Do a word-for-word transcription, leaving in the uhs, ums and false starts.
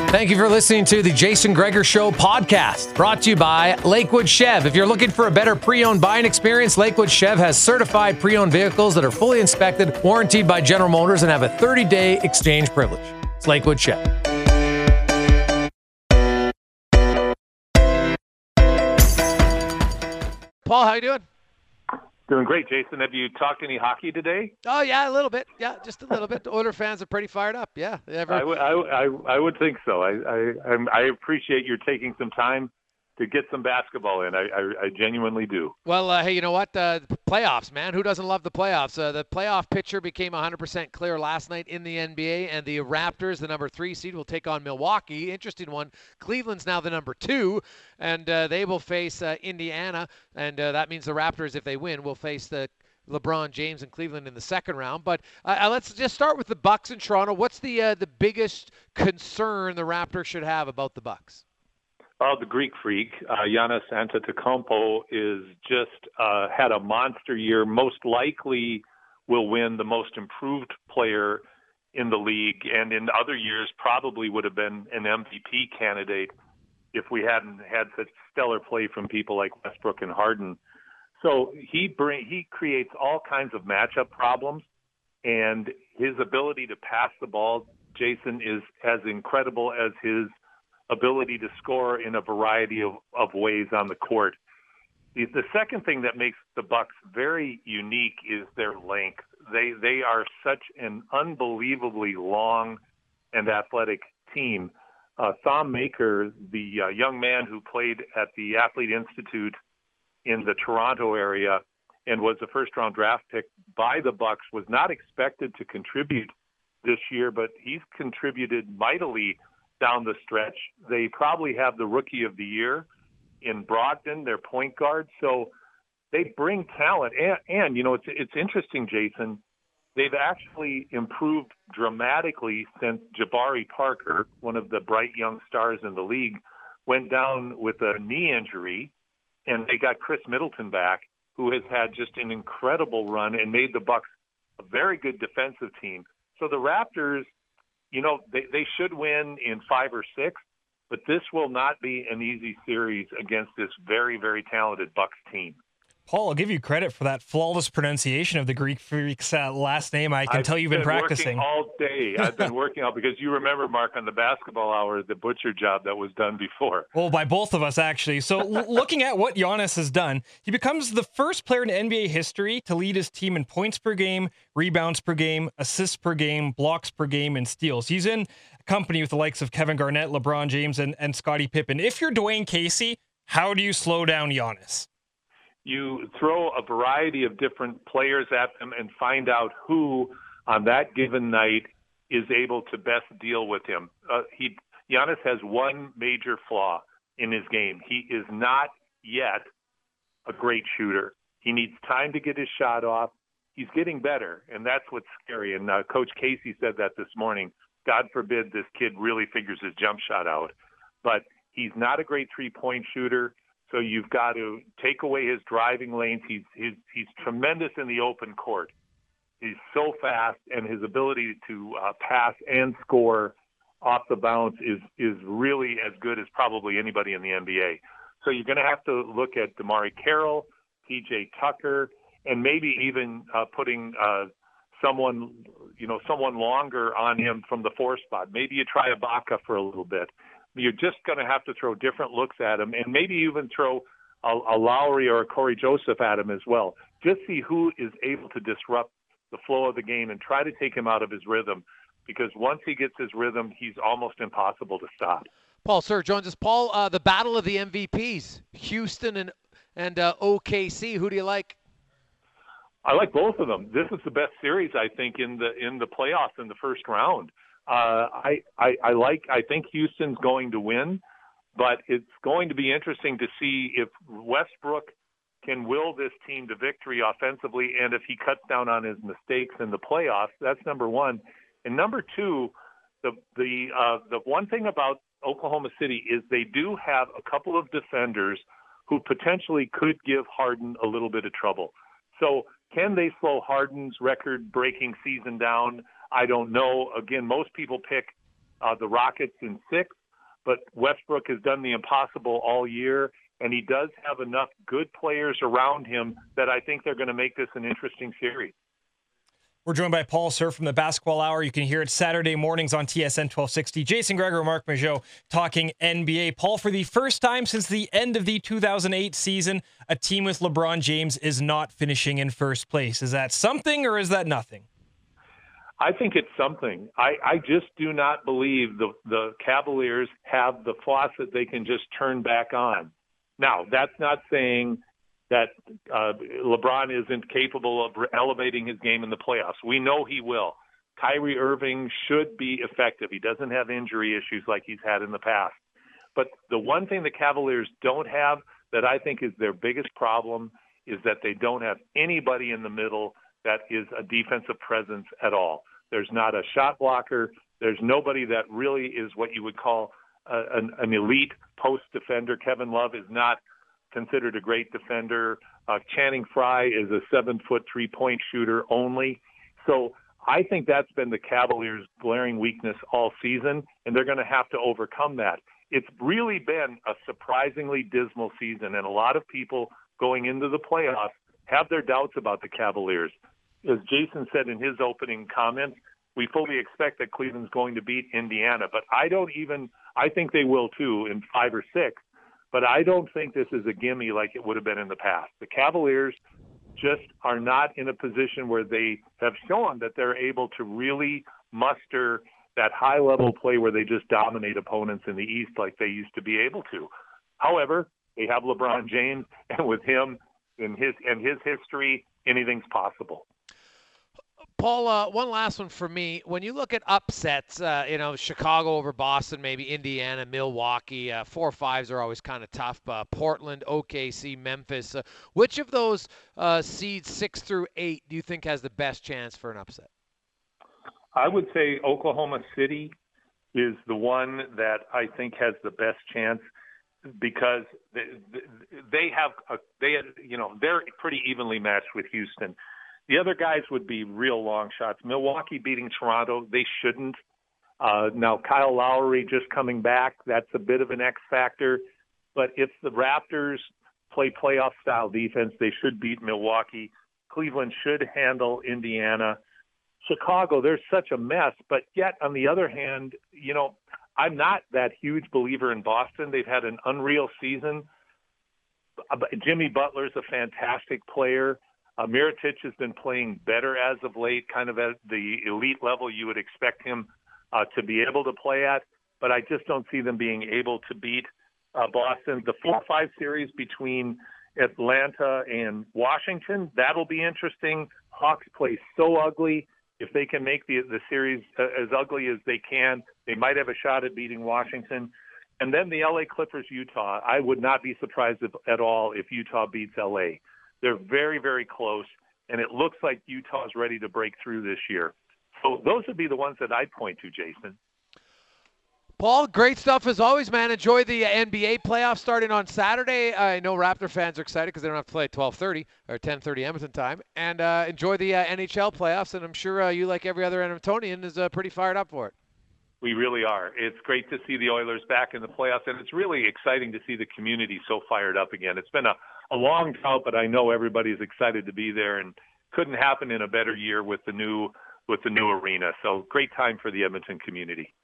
Thank you for listening to the Jason Gregor Show podcast, brought to you by Lakewood Chev. If you're looking for a better pre-owned buying experience, Lakewood Chev has certified pre-owned vehicles that are fully inspected, warranted by General Motors, and have a thirty-day exchange privilege. It's Lakewood Chev. Paul, how you doing? Doing great, Jason. Have you talked any hockey today? Oh, yeah, a little bit. Yeah, just a little bit. The Oilers fans are pretty fired up. Yeah. Ever... I, w- I, w- I, w- I would think so. I, I, I'm- I appreciate you taking some time to get some basketball in. I, I, I genuinely do. Well, uh, hey, you know what? Uh, playoffs, man. Who doesn't love the playoffs? Uh, the playoff picture became one hundred percent clear last night in the N B A, and the Raptors, the number three seed, will take on Milwaukee. Interesting one. Cleveland's now the number two, and uh, they will face uh, Indiana, and uh, that means the Raptors, if they win, will face the LeBron James and Cleveland in the second round. But uh, let's just start with the Bucks in Toronto. What's the uh, the biggest concern the Raptors should have about the Bucks? Oh, the Greek freak, uh, Giannis Antetokounmpo, is just uh, had a monster year. Most likely will win the most improved player in the league, and in other years probably would have been an M V P candidate if we hadn't had such stellar play from people like Westbrook and Harden. So he bring he creates all kinds of matchup problems, and his ability to pass the ball, Jason, is as incredible as his ability to score in a variety of, of ways on the court. The, the second thing that makes the Bucks very unique is their length. They they are such an unbelievably long and athletic team. Uh, Thom Maker, the uh, young man who played at the Athlete Institute in the Toronto area and was a first-round draft pick by the Bucks, was not expected to contribute this year, but he's contributed mightily down the stretch. They probably have the rookie of the year in Brogdon, their point guard. So they bring talent. And, and you know, it's it's interesting, Jason. They've actually improved dramatically since Jabari Parker, one of the bright young stars in the league, went down with a knee injury, and they got Chris Middleton back, who has had just an incredible run and made the Bucks a very good defensive team. So the Raptors, you know, they, they should win in five or six, but this will not be an easy series against this very, very talented Bucks team. Paul, I'll give you credit for that flawless pronunciation of the Greek freak's uh, last name. I can I've tell you've been, been practicing. Working all day. I've been working out because you remember, Mark, on the basketball hour, the butcher job that was done before. Well, by both of us, actually. So l- looking at what Giannis has done, he becomes the first player in N B A history to lead his team in points per game, rebounds per game, assists per game, blocks per game, and steals. He's in company with the likes of Kevin Garnett, LeBron James, and, and Scottie Pippen. If you're Dwayne Casey, how do you slow down Giannis? You throw a variety of different players at them and find out who on that given night is able to best deal with him. Uh, he Giannis has one major flaw in his game. He is not yet a great shooter. He needs time to get his shot off. He's getting better, and that's what's scary. And uh, Coach Casey said that this morning. God forbid this kid really figures his jump shot out. But he's not a great three-point shooter. So you've got to take away his driving lanes. He's he's he's tremendous in the open court. He's so fast, and his ability to uh, pass and score off the bounce is is really as good as probably anybody in the N B A. So you're going to have to look at DeMarre Carroll, P J Tucker, and maybe even uh, putting uh, someone you know someone longer on him from the four spot. Maybe you try Ibaka for a little bit. You're just going to have to throw different looks at him, and maybe even throw a, a Lowry or a Corey Joseph at him as well. Just see who is able to disrupt the flow of the game and try to take him out of his rhythm, because once he gets his rhythm, he's almost impossible to stop. Paul Sir joins us. Paul, uh, the battle of the M V Ps, Houston and and uh, O K C. Who do you like? I like both of them. This is the best series, I think, in the in the playoffs in the first round. Uh, I, I, I like. I think Houston's going to win, but it's going to be interesting to see if Westbrook can will this team to victory offensively, and if he cuts down on his mistakes in the playoffs. That's number one. And number two, the the uh, the one thing about Oklahoma City is they do have a couple of defenders who potentially could give Harden a little bit of trouble. So can they slow Harden's record-breaking season down? I don't know. Again, most people pick uh, the Rockets in six. but Westbrook has done the impossible all year, and he does have enough good players around him that I think they're going to make this an interesting series. We're joined by Paul Sir from the Basketball Hour. You can hear it Saturday mornings on T S N twelve sixty. Jason Gregor, Marc Mageau talking N B A. Paul, for the first time since the end of the two thousand eight season, a team with LeBron James is not finishing in first place. Is that something or is that nothing? I think it's something. I, I just do not believe the, the Cavaliers have the faucet they can just turn back on. Now, that's not saying that uh, LeBron isn't capable of elevating his game in the playoffs. We know he will. Kyrie Irving should be effective. He doesn't have injury issues like he's had in the past. But the one thing the Cavaliers don't have that I think is their biggest problem is that they don't have anybody in the middle that is a defensive presence at all. There's not a shot blocker. There's nobody that really is what you would call a, an, an elite post defender. Kevin Love is not considered a great defender. Uh, Channing Frye is a seven-foot three-point shooter only. So I think that's been the Cavaliers' glaring weakness all season, and they're going to have to overcome that. It's really been a surprisingly dismal season, and a lot of people going into the playoffs have their doubts about the Cavaliers. As Jason said in his opening comments, we fully expect that Cleveland's going to beat Indiana, but I don't even – I think they will too in five or six. But I don't think this is a gimme like it would have been in the past. The Cavaliers just are not in a position where they have shown that they're able to really muster that high-level play where they just dominate opponents in the East like they used to be able to. However, they have LeBron James, and with him and his and his history, anything's possible. Paul, uh, one last one for me. When you look at upsets, uh, you know, Chicago over Boston, maybe Indiana, Milwaukee, uh, four fives are always kind of tough. Uh, Portland, O K C, Memphis. Uh, which of those uh, seeds six through eight do you think has the best chance for an upset? I would say Oklahoma City is the one that I think has the best chance because they, they have a, they you know they're pretty evenly matched with Houston. The other guys would be real long shots. Milwaukee beating Toronto, they shouldn't. Uh, now, Kyle Lowry just coming back, that's a bit of an X factor. But if the Raptors play playoff-style defense, they should beat Milwaukee. Cleveland should handle Indiana. Chicago, they're such a mess. But yet, on the other hand, you know, I'm not that huge believer in Boston. They've had an unreal season. Jimmy Butler's a fantastic player. Uh, Mirotic has been playing better as of late, kind of at the elite level you would expect him uh, to be able to play at, but I just don't see them being able to beat uh, Boston. The four five series between Atlanta and Washington, that'll be interesting. Hawks play so ugly. If they can make the, the series uh, as ugly as they can, they might have a shot at beating Washington. And then the L A Clippers, Utah. I would not be surprised if, at all if Utah beats L A. They're very, very close, and it looks like Utah's ready to break through this year. So those would be the ones that I'd point to, Jason. Paul, great stuff as always, man. Enjoy the N B A playoffs starting on Saturday. I know Raptor fans are excited because they don't have to play at twelve thirty or ten thirty Edmonton time. And uh, enjoy the uh, N H L playoffs, and I'm sure uh, you, like every other Edmontonian, is uh, pretty fired up for it. We really are. It's great to see the Oilers back in the playoffs, and it's really exciting to see the community so fired up again. It's been a, a long drought, but I know everybody's excited to be there, and couldn't happen in a better year with the new with the new arena. So great time for the Edmonton community.